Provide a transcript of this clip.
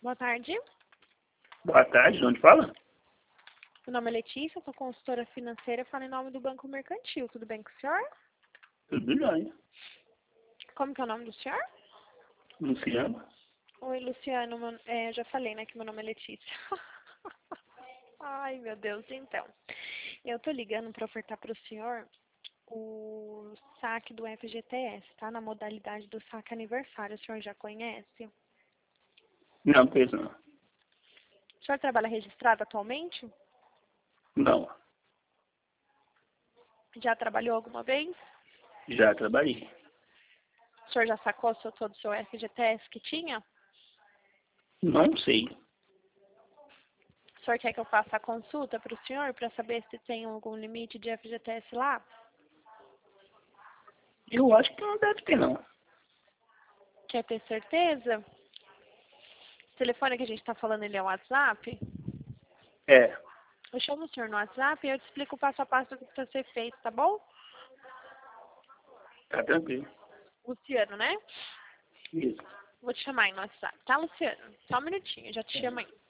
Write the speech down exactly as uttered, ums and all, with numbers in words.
Boa tarde. Boa tarde, de onde fala? Meu nome é Letícia, sou consultora financeira, falo em nome do Banco Mercantil. Tudo bem com o senhor? Tudo bem. Como que é o nome do senhor? Luciano? Oi, Luciano. Meu, é, eu já falei, né, que meu nome é Letícia. Ai, meu Deus. Então, eu tô ligando para ofertar para o senhor o saque do F G T S, tá? Na modalidade do saque aniversário. O senhor já conhece? Não, pois não. O senhor trabalha registrado atualmente? Não, Já trabalhou alguma vez? já trabalhei. O senhor já sacou seu, todo o seu F G T S que tinha? Não sei. O senhor quer que eu faça a consulta para o senhor para saber se tem algum limite de F G T S lá? Eu acho que não deve ter, não. Quer ter certeza? O telefone que a gente está falando, ele é o WhatsApp? É, Eu chamo o senhor no WhatsApp e eu te explico o passo a passo do que precisa ser feito, tá bom? tá tranquilo. Luciano, né? Isso. Vou te chamar aí no WhatsApp, tá, Luciano? Só um minutinho, já te chamo aí.